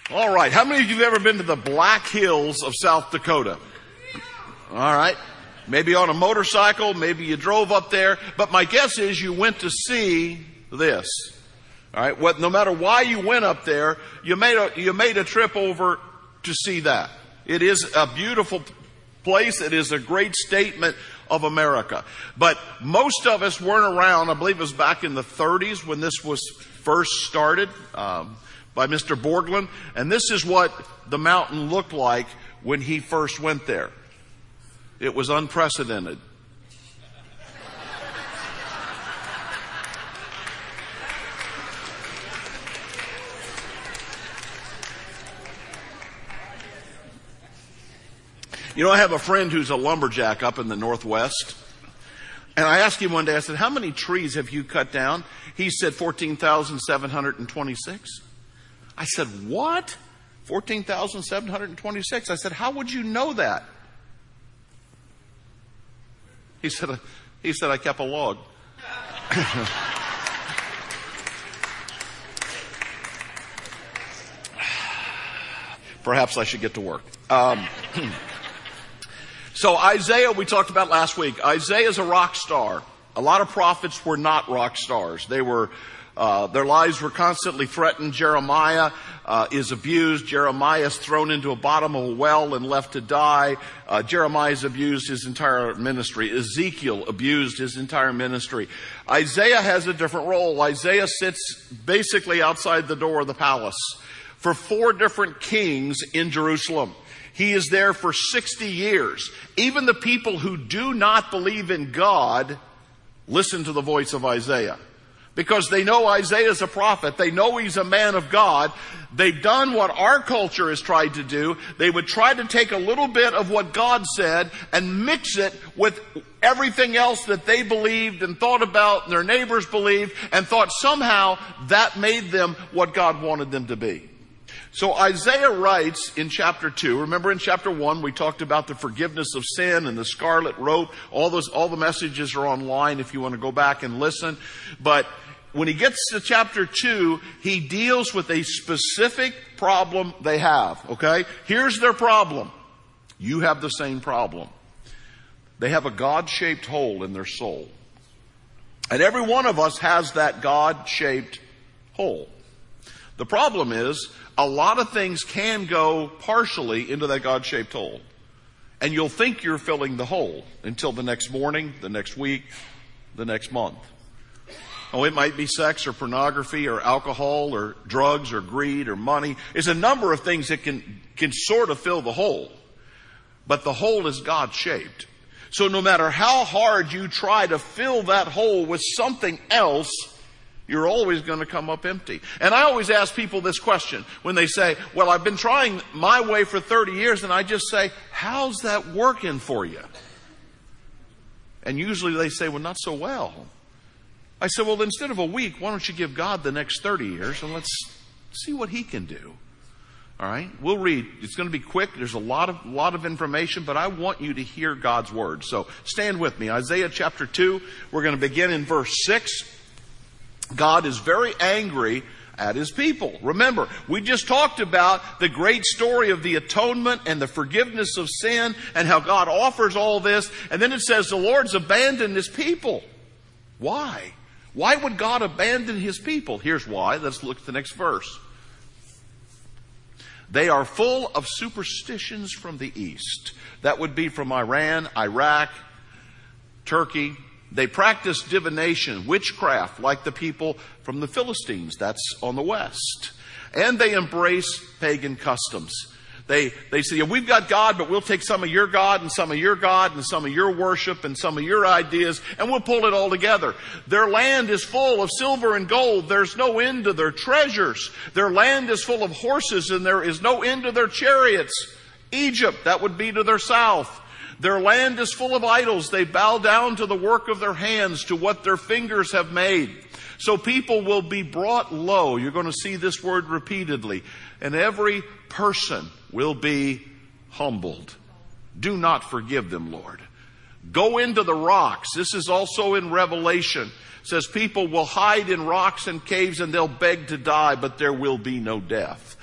All right. How many of you have ever been to the Black Hills of South Dakota? All right. Maybe on a motorcycle, maybe you drove up there, but my guess is you went to see this. All right. No matter why you went up there, you made a trip over to see that. It is a beautiful place. It is a great statement of America. But most of us weren't around. I believe it was back in the 30s when this was first started by Mr. Borglund. And this is what the mountain looked like when he first went there. It was unprecedented. You know, I have a friend who's a lumberjack up in the Northwest. And I asked him one day, I said, how many trees have you cut down? He said 14,726. I said, what? 14,726. I said, how would you know that? He said, I kept a log. Perhaps I should get to work. So Isaiah, we talked about last week. Isaiah is a rock star. A lot of prophets were not rock stars. They were, their lives were constantly threatened. Jeremiah is abused. Jeremiah is thrown into a bottom of a well and left to die. Jeremiah's abused his entire ministry. Ezekiel abused his entire ministry. Isaiah has a different role. Isaiah sits basically outside the door of the palace for 4 different kings in Jerusalem. He is there for 60 years. Even the people who do not believe in God listen to the voice of Isaiah, because they know Isaiah is a prophet. They know he's a man of God. They've done what our culture has tried to do. They would try to take a little bit of what God said and mix it with everything else that they believed and thought about and their neighbors believed, and thought somehow that made them what God wanted them to be. So Isaiah writes in chapter 2, remember in chapter 1 we talked about the forgiveness of sin and the scarlet rope. All the messages are online if you want to go back and listen. But when he gets to chapter 2, he deals with a specific problem they have, okay? Here's their problem. You have the same problem. They have a God-shaped hole in their soul. And every one of us has that God-shaped hole. The problem is, a lot of things can go partially into that God-shaped hole. And you'll think you're filling the hole until the next morning, the next week, the next month. Oh, it might be sex or pornography or alcohol or drugs or greed or money. There's a number of things that can sort of fill the hole. But the hole is God-shaped. So no matter how hard you try to fill that hole with something else, you're always going to come up empty. And I always ask people this question when they say, well, I've been trying my way for 30 years, and I just say, how's that working for you? And usually they say, well, not so well. I say, well, instead of a week, why don't you give God the next 30 years and let's see what he can do. All right? We'll read. It's going to be quick. There's a lot of information, but I want you to hear God's word. So stand with me. Isaiah chapter 2, we're going to begin in verse 6. God is very angry at his people. Remember, we just talked about the great story of the atonement and the forgiveness of sin and how God offers all this. And then it says the Lord's abandoned his people. Why? Why would God abandon his people? Here's why. Let's look at the next verse. They are full of superstitions from the east. That would be from Iran, Iraq, Turkey. They practice divination, witchcraft, like the people from the Philistines. That's on the west. And they embrace pagan customs. They say, yeah, we've got God, but we'll take some of your God and some of your God and some of your worship and some of your ideas, and we'll pull it all together. Their land is full of silver and gold. There's no end to their treasures. Their land is full of horses, and there is no end to their chariots. Egypt, that would be to their south. Their land is full of idols. They bow down to the work of their hands, to what their fingers have made. So people will be brought low. You're going to see this word repeatedly. And every person will be humbled. Do not forgive them, Lord. Go into the rocks. This is also in Revelation. It says people will hide in rocks and caves and they'll beg to die, but there will be no death.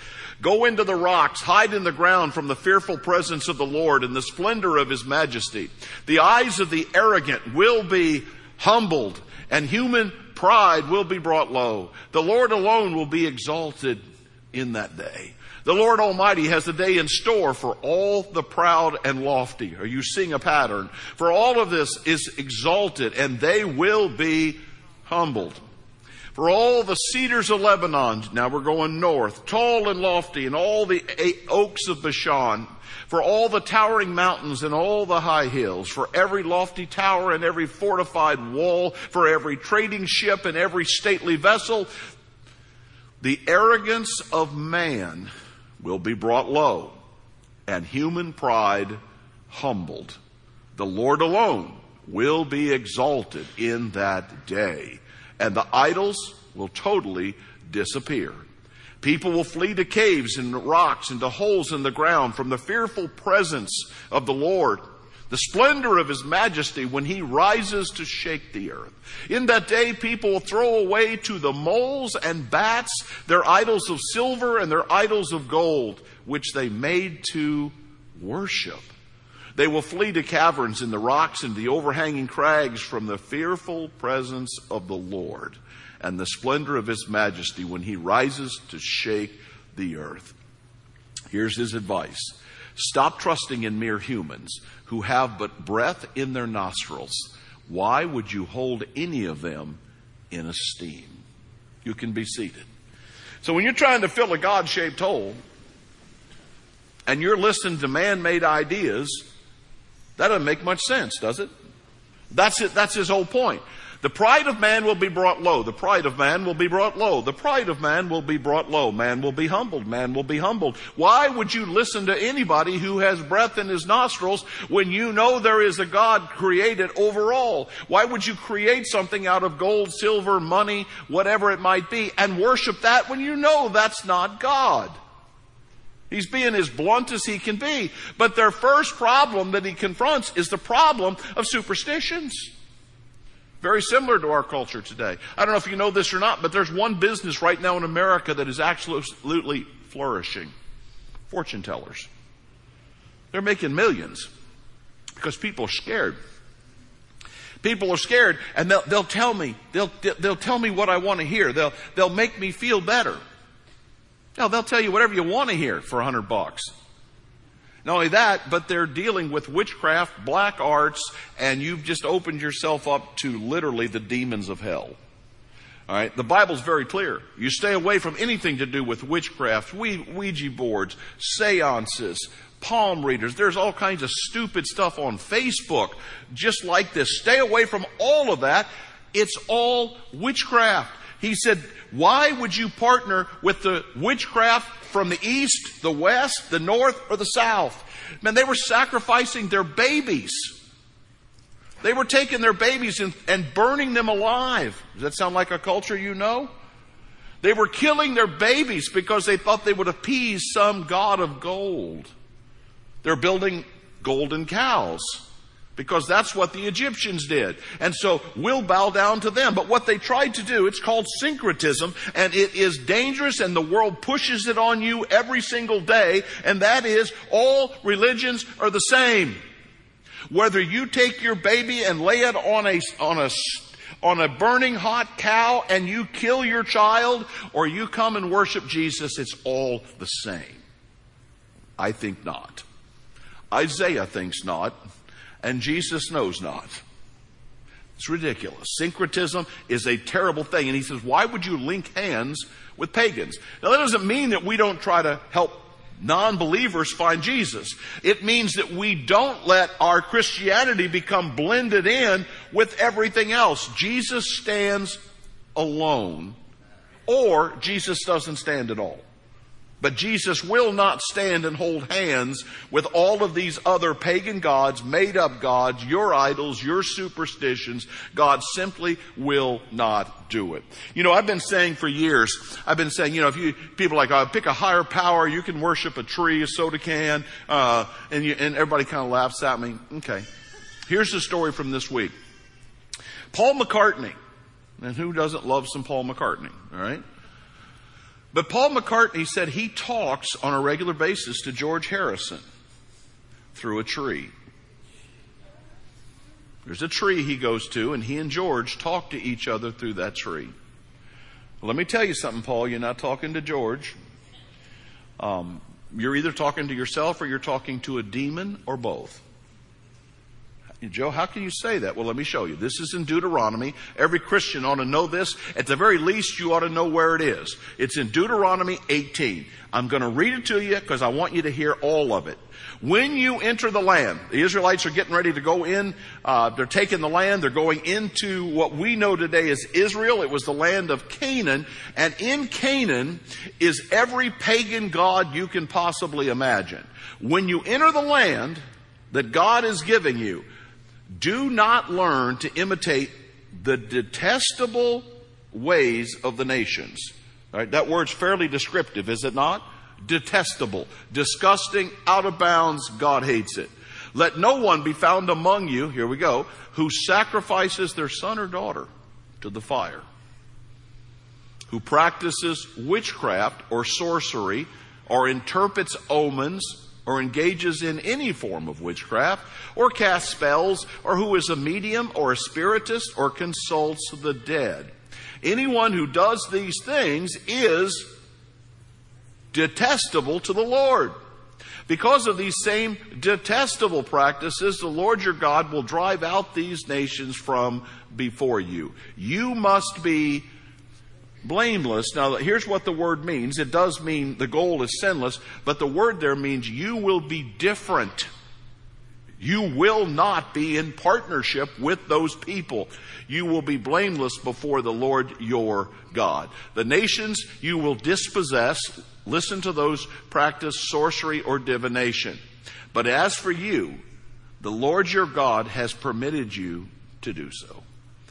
Go into the rocks, hide in the ground from the fearful presence of the Lord and the splendor of his majesty. The eyes of the arrogant will be humbled, and human pride will be brought low. The Lord alone will be exalted in that day. The Lord Almighty has a day in store for all the proud and lofty. Are you seeing a pattern? For all of this is exalted, and they will be humbled. For all the cedars of Lebanon, now we're going north, tall and lofty, and all the oaks of Bashan, for all the towering mountains and all the high hills, for every lofty tower and every fortified wall, for every trading ship and every stately vessel, the arrogance of man will be brought low, and human pride humbled. The Lord alone will be exalted in that day, and the idols will totally disappear. People will flee to caves and rocks and to holes in the ground from the fearful presence of the Lord, the splendor of his majesty when he rises to shake the earth. In that day, people will throw away to the moles and bats their idols of silver and their idols of gold, which they made to worship. They will flee to caverns in the rocks and the overhanging crags from the fearful presence of the Lord and the splendor of his majesty when he rises to shake the earth. Here's his advice. Stop trusting in mere humans who have but breath in their nostrils. Why would you hold any of them in esteem? You can be seated. So when you're trying to fill a God-shaped hole and you're listening to man-made ideas, that doesn't make much sense, does it? That's it. That's his whole point. The pride of man will be brought low. The pride of man will be brought low. The pride of man will be brought low. Man will be humbled. Man will be humbled. Why would you listen to anybody who has breath in his nostrils when you know there is a God created over all? Why would you create something out of gold, silver, money, whatever it might be, and worship that when you know that's not God? He's being as blunt as he can be. But their first problem that he confronts is the problem of superstitions. Very similar to our culture today. I don't know if you know this or not, but there's one business right now in America that is absolutely flourishing. Fortune tellers. They're making millions because people are scared. People are scared, and they'll tell me what I want to hear. They'll make me feel better. Now, they'll tell you whatever you want to hear for $100. Not only that, but they're dealing with witchcraft, black arts, and you've just opened yourself up to literally the demons of hell. All right, the Bible's very clear. You stay away from anything to do with witchcraft, Ouija boards, seances, palm readers. There's all kinds of stupid stuff on Facebook just like this. Stay away from all of that. It's all witchcraft. He said, why would you partner with the witchcraft from the east, the west, the north, or the south? Man, they were sacrificing their babies. They were taking their babies and burning them alive. Does that sound like a culture you know? They were killing their babies because they thought they would appease some god of gold. They're building golden cows because that's what the Egyptians did. And so we'll bow down to them. But what they tried to do, it's called syncretism, and it is dangerous, and the world pushes it on you every single day, and that is all religions are the same. Whether you take your baby and lay it on a burning hot cow and you kill your child, or you come and worship Jesus, it's all the same. I think not. Isaiah thinks not. And Jesus knows not. It's ridiculous. Syncretism is a terrible thing. And he says, why would you link hands with pagans? Now, that doesn't mean that we don't try to help non-believers find Jesus. It means that we don't let our Christianity become blended in with everything else. Jesus stands alone, or Jesus doesn't stand at all. But Jesus will not stand and hold hands with all of these other pagan gods, made-up gods, your idols, your superstitions. God simply will not do it. You know, I've been saying for years, if people are like, pick a higher power, you can worship a tree, a soda can, and everybody kind of laughs at me. Okay. Here's the story from this week. Paul McCartney. And who doesn't love some Paul McCartney? All right. But Paul McCartney said he talks on a regular basis to George Harrison through a tree. There's a tree he goes to, and he and George talk to each other through that tree. Well, let me tell you something, Paul. You're not talking to George. You're either talking to yourself or you're talking to a demon or both. Joe, how can you say that? Well, let me show you. This is in Deuteronomy. Every Christian ought to know this. At the very least, you ought to know where it is. It's in Deuteronomy 18. I'm going to read it to you because I want you to hear all of it. When you enter the land, the Israelites are getting ready to go in. They're taking the land. They're going into what we know today as Israel. It was the land of Canaan. And in Canaan is every pagan god you can possibly imagine. When you enter the land that God is giving you, do not learn to imitate the detestable ways of the nations. All right, that word's fairly descriptive, is it not? Detestable, disgusting, out of bounds. God hates it. Let no one be found among you, here we go, who sacrifices their son or daughter to the fire, who practices witchcraft or sorcery, or interprets omens, or engages in any form of witchcraft, or casts spells, or who is a medium or a spiritist, or consults the dead. Anyone who does these things is detestable to the Lord. Because of these same detestable practices, the Lord your God will drive out these nations from before you. You must be blameless. Now, here's what the word means. It does mean the goal is sinless, but the word there means you will be different. You will not be in partnership with those people. You will be blameless before the Lord your God. The nations you will dispossess. Listen to those practice sorcery or divination. But as for you, the Lord your God has permitted you to do so.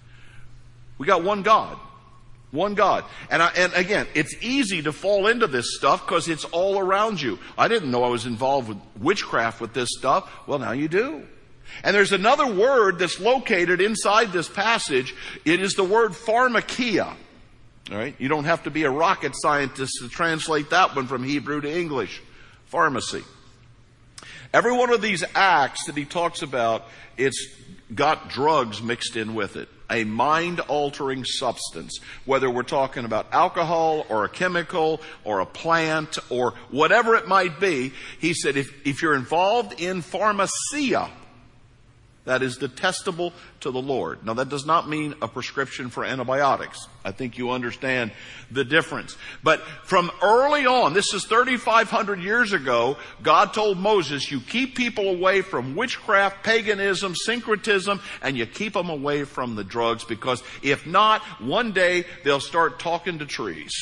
We got one God. One God. And again, it's easy to fall into this stuff because it's all around you. I didn't know I was involved with witchcraft with this stuff. Well, now you do. And there's another word that's located inside this passage. It is the word pharmakia. All right? You don't have to be a rocket scientist to translate that one from Hebrew to English. Pharmacy. Every one of these acts that he talks about, it's got drugs mixed in with it. A mind-altering substance. Whether we're talking about alcohol or a chemical or a plant or whatever it might be. He said if you're involved in pharmacia, that is detestable to the Lord. Now, that does not mean a prescription for antibiotics. I think you understand the difference. But from early on, this is 3,500 years ago, God told Moses, you keep people away from witchcraft, paganism, syncretism, and you keep them away from the drugs, because if not, one day they'll start talking to trees.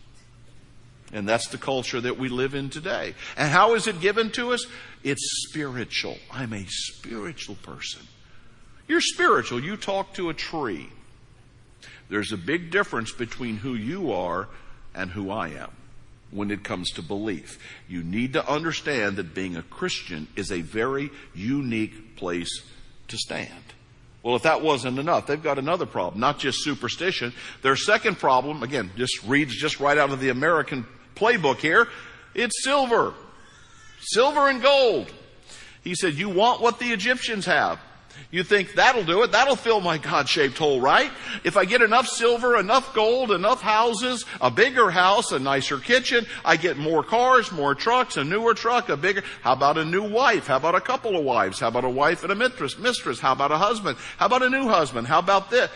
And that's the culture that we live in today. And how is it given to us? It's spiritual. I'm a spiritual person. You're spiritual. You talk to a tree. There's a big difference between who you are and who I am when it comes to belief. You need to understand that being a Christian is a very unique place to stand. Well, if that wasn't enough, they've got another problem, not just superstition. Their second problem, again, just reads just right out of the American playbook here, it's silver. Silver and gold. He said, you want what the Egyptians have. You think that'll do it. That'll fill my God-shaped hole, right? If I get enough silver, enough gold, enough houses, a bigger house, a nicer kitchen, I get more cars, more trucks, a newer truck, a bigger. How about a new wife? How about a couple of wives? How about a wife and a mistress? How about a husband? How about a new husband? How about this?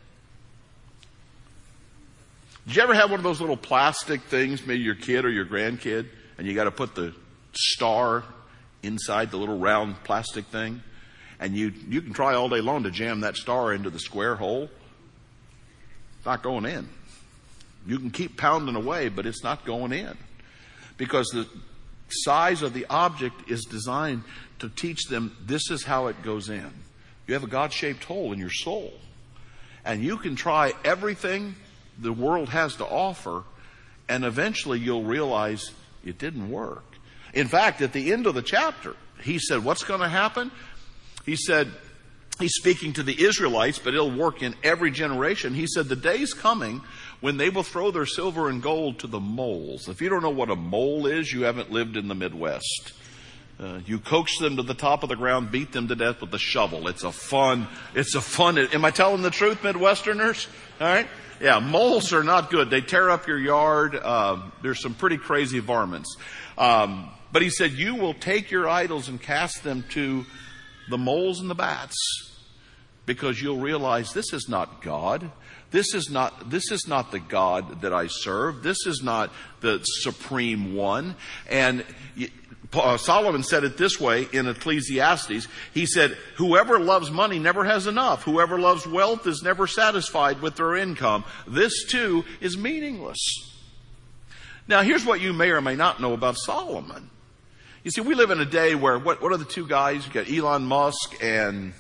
Did you ever have one of those little plastic things, maybe your kid or your grandkid, and you got to put the star inside the little round plastic thing? And you can try all day long to jam that star into the square hole. It's not going in. You can keep pounding away, but it's not going in. Because the size of the object is designed to teach them this is how it goes in. You have a God-shaped hole in your soul. And you can try everything the world has to offer, and eventually you'll realize it didn't work. In fact, at the end of the chapter, he said, what's going to happen? He said, he's speaking to the Israelites, but it'll work in every generation. He said, the day's coming when they will throw their silver and gold to the moles. If you don't know what a mole is, you haven't lived in the Midwest. You coax them to the top of the ground, beat them to death with a shovel. It's a fun, am I telling the truth, Midwesterners? All right? Yeah, moles are not good. They tear up your yard. There's some pretty crazy varmints. But he said, you will take your idols and cast them to the moles and the bats, because you'll realize this is not God. This is not the God that I serve. This is not the supreme one. And Solomon said it this way in Ecclesiastes. He said, whoever loves money never has enough. Whoever loves wealth is never satisfied with their income. This too is meaningless. Now here's what you may or may not know about Solomon. You see, we live in a day where, what are the two guys? You got Elon Musk and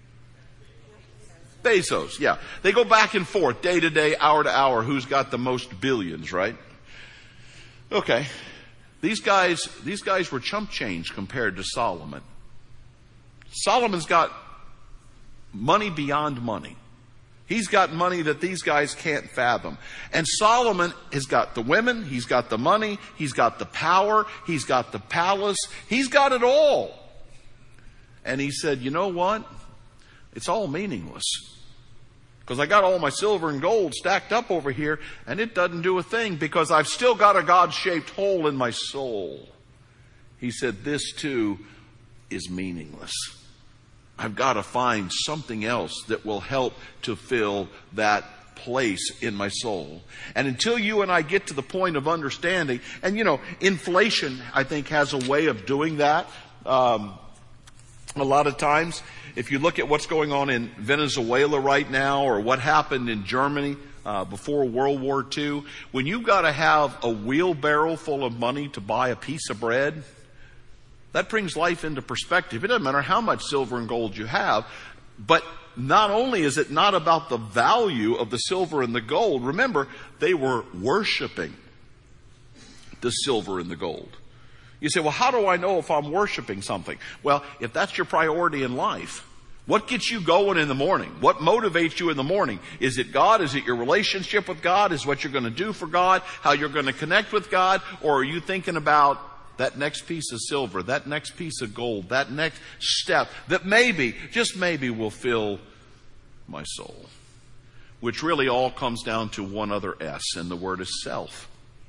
Bezos. Yeah. They go back and forth, day to day, hour to hour, who's got the most billions, right? Okay. These guys were chump change compared to Solomon. Solomon's got money beyond money. He's got money that these guys can't fathom. And Solomon has got the women, he's got the money, he's got the power, he's got the palace, he's got it all. And he said, you know what? It's all meaningless. Because I got all my silver and gold stacked up over here, and it doesn't do a thing, because I've still got a God-shaped hole in my soul. He said, this too is meaningless. I've got to find something else that will help to fill that place in my soul. And until you and I get to the point of understanding, and inflation, I think, has a way of doing that. A lot of times, if you look at what's going on in Venezuela right now, or what happened in Germany before World War II, when you've got to have a wheelbarrow full of money to buy a piece of bread, that brings life into perspective. It doesn't matter how much silver and gold you have, but not only is it not about the value of the silver and the gold, remember, they were worshiping the silver and the gold. You say, well, how do I know if I'm worshiping something? Well, if that's your priority in life, what gets you going in the morning? What motivates you in the morning? Is it God? Is it your relationship with God? Is what you're going to do for God? How you're going to connect with God? Or are you thinking about that next piece of silver, that next piece of gold, that next step that maybe, just maybe, will fill my soul? Which really all comes down to one other S, and the word is self.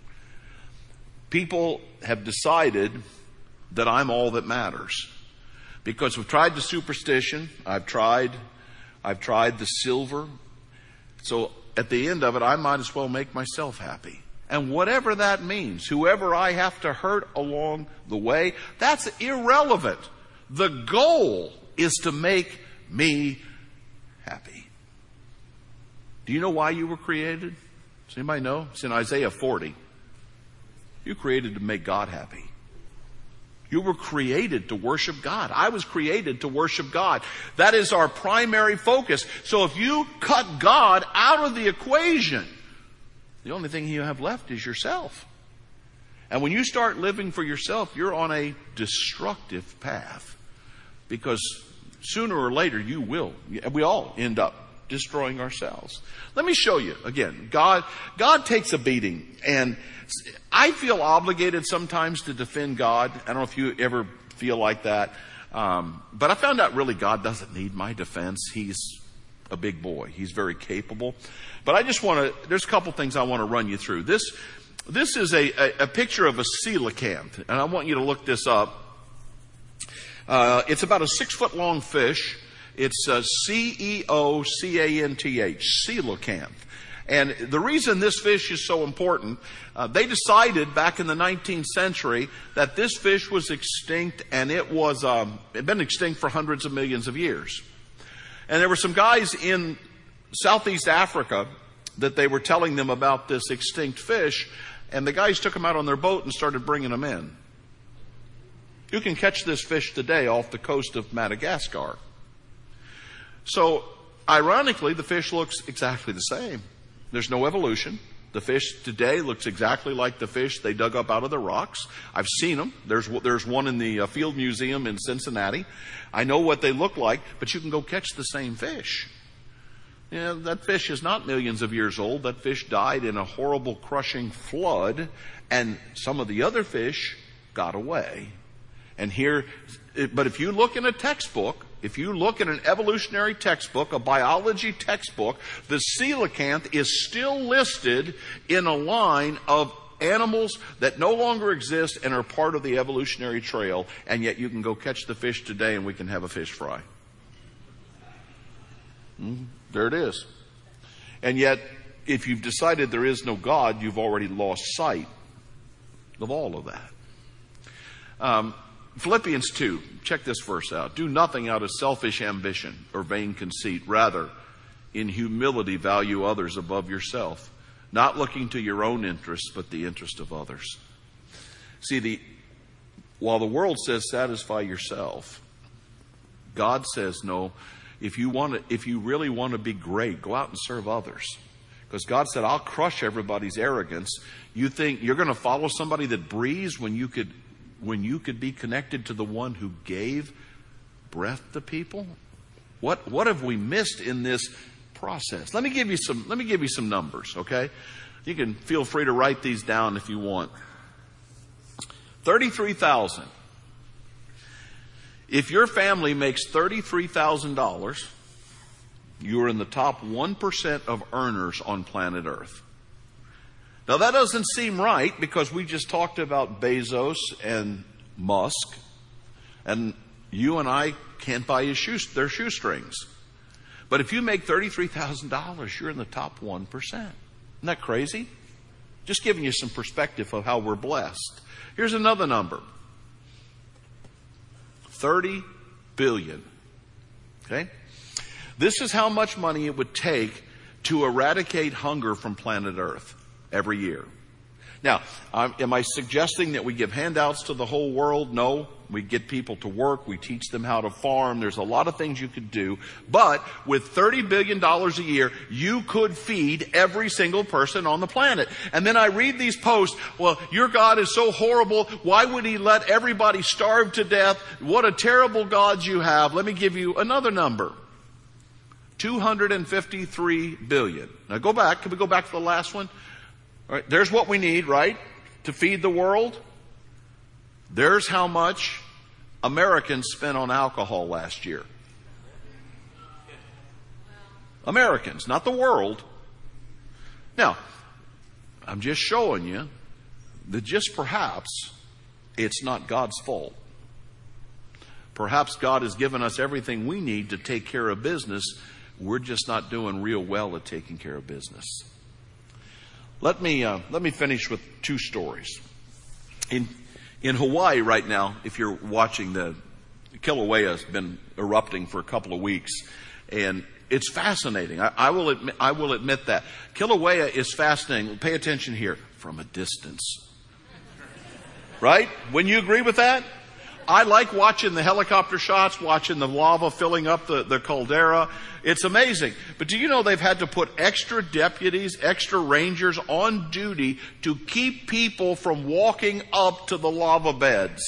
People have decided that I'm all that matters. Because we've tried the superstition, I've tried the silver. So at the end of it, I might as well make myself happy. And whatever that means, whoever I have to hurt along the way, that's irrelevant. The goal is to make me happy. Do you know why you were created? Does anybody know? It's in Isaiah 40. You're created to make God happy. You were created to worship God. I was created to worship God. That is our primary focus. So if you cut God out of the equation, the only thing you have left is yourself. And when you start living for yourself, you're on a destructive path. Because sooner or later we all end up destroying ourselves. Let me show you again. God takes a beating, and I feel obligated sometimes to defend God. I don't know if you ever feel like that. But I found out really God doesn't need my defense. He's a big boy. He's very capable. But there's a couple things I want to run you through. This is a picture of a coelacanth, and I want you to look this up. It's about a 6-foot long fish. It's Ceocanth, coelacanth. And the reason this fish is so important, they decided back in the 19th century that this fish was extinct, and it had been extinct for hundreds of millions of years. And there were some guys in Southeast Africa that they were telling them about this extinct fish, and the guys took them out on their boat and started bringing them in. You can catch this fish today off the coast of Madagascar. So, ironically, the fish looks exactly the same. There's no evolution. The fish today looks exactly like the fish they dug up out of the rocks. I've seen them. There's one in the Field Museum in Cincinnati. I know what they look like, but you can go catch the same fish. Yeah, that fish is not millions of years old. That fish died in a horrible, crushing flood, and some of the other fish got away. And here, but if you look in a textbook, if you look in an evolutionary textbook, a biology textbook, the coelacanth is still listed in a line of animals that no longer exist and are part of the evolutionary trail, and yet you can go catch the fish today and we can have a fish fry. There it is. And yet, if you've decided there is no God, you've already lost sight of all of that. Philippians 2, check this verse out. Do nothing out of selfish ambition or vain conceit. Rather, in humility, value others above yourself, not looking to your own interests, but the interest of others. See, while the world says satisfy yourself, God says no. If you really want to be great, go out and serve others. Because God said, I'll crush everybody's arrogance. You think you're going to follow somebody that breathes when you could be connected to the one who gave breath to people? What have we missed in this process? Let me give you some numbers, okay? You can feel free to write these down if you want. 33,000. If your family makes $33,000, you're in the top 1% of earners on planet Earth. Now that doesn't seem right because we just talked about Bezos and Musk, and you and I can't buy their shoestrings. But if you make $33,000, you're in the top 1%. Isn't that crazy? Just giving you some perspective of how we're blessed. Here's another number. 30 billion. Okay? This is how much money it would take to eradicate hunger from planet Earth every year. Now, am I suggesting that we give handouts to the whole world? No. We get people to work. We teach them how to farm. There's a lot of things you could do. But with $30 billion a year, you could feed every single person on the planet. And then I read these posts, well, your God is so horrible. Why would he let everybody starve to death? What a terrible God you have. Let me give you another number. 253 billion. Now go back. Can we go back to the last one? All right, there's what we need, right? To feed the world. There's how much Americans spent on alcohol last year. Americans, not the world. Now, I'm just showing you that just perhaps it's not God's fault. Perhaps God has given us everything we need to take care of business. We're just not doing real well at taking care of business. Let me finish with two stories. In Hawaii right now, if you're watching, the Kilauea has been erupting for a couple of weeks, and it's fascinating. I will admit that. Kilauea is fascinating. Pay attention here. From a distance. Right? Wouldn't you agree with that? I like watching the helicopter shots, watching the lava filling up the caldera. It's amazing. But do you know they've had to put extra deputies, extra rangers on duty to keep people from walking up to the lava beds?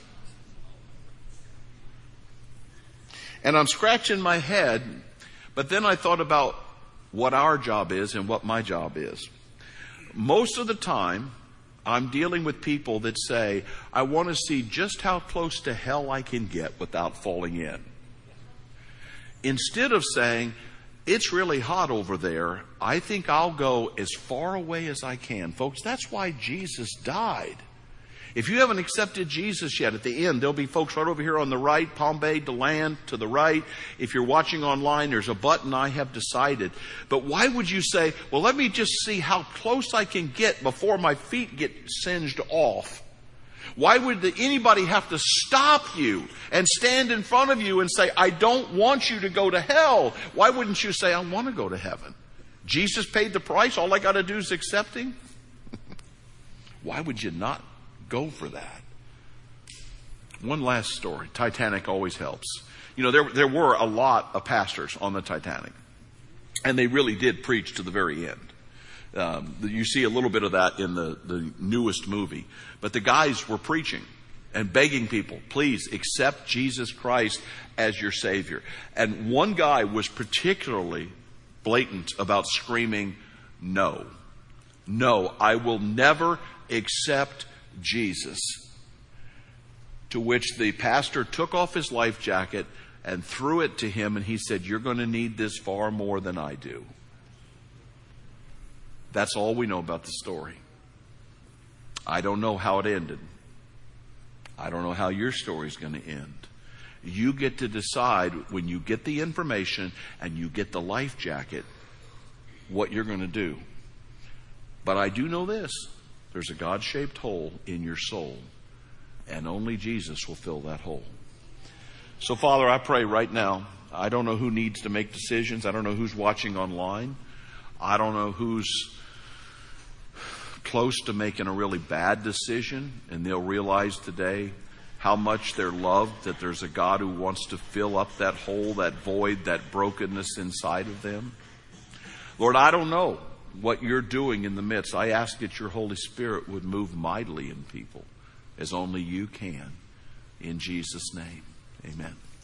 And I'm scratching my head, but then I thought about what our job is and what my job is. Most of the time, I'm dealing with people that say, I want to see just how close to hell I can get without falling in. Instead of saying, it's really hot over there, I think I'll go as far away as I can. Folks, that's why Jesus died. If you haven't accepted Jesus yet, at the end, there'll be folks right over here on the right, Palm Bay, DeLand, to the right. If you're watching online, there's a button, I have decided. But why would you say, well, let me just see how close I can get before my feet get singed off? Why would anybody have to stop you and stand in front of you and say, I don't want you to go to hell? Why wouldn't you say, I want to go to heaven? Jesus paid the price. All I got to do is accept him. Why would you not go for that? One last story. Titanic always helps. You know, there were a lot of pastors on the Titanic, and they really did preach to the very end. You see a little bit of that in the newest movie. But the guys were preaching and begging people, please accept Jesus Christ as your Savior. And one guy was particularly blatant about screaming, no. No, I will never accept Jesus. To which the pastor took off his life jacket and threw it to him, and he said, you're going to need this far more than I do. That's all we know about the story. I don't know how it ended. I don't know how your story's going to end. You get to decide when you get the information and you get the life jacket what you're going to do. But I do know this. There's a God-shaped hole in your soul, and only Jesus will fill that hole. So, Father, I pray right now, I don't know who needs to make decisions. I don't know who's watching online. I don't know who's close to making a really bad decision, and they'll realize today how much they're loved, that there's a God who wants to fill up that hole, that void, that brokenness inside of them. Lord, I don't know what you're doing in the midst. I ask that your Holy Spirit would move mightily in people as only you can. In Jesus' name, amen.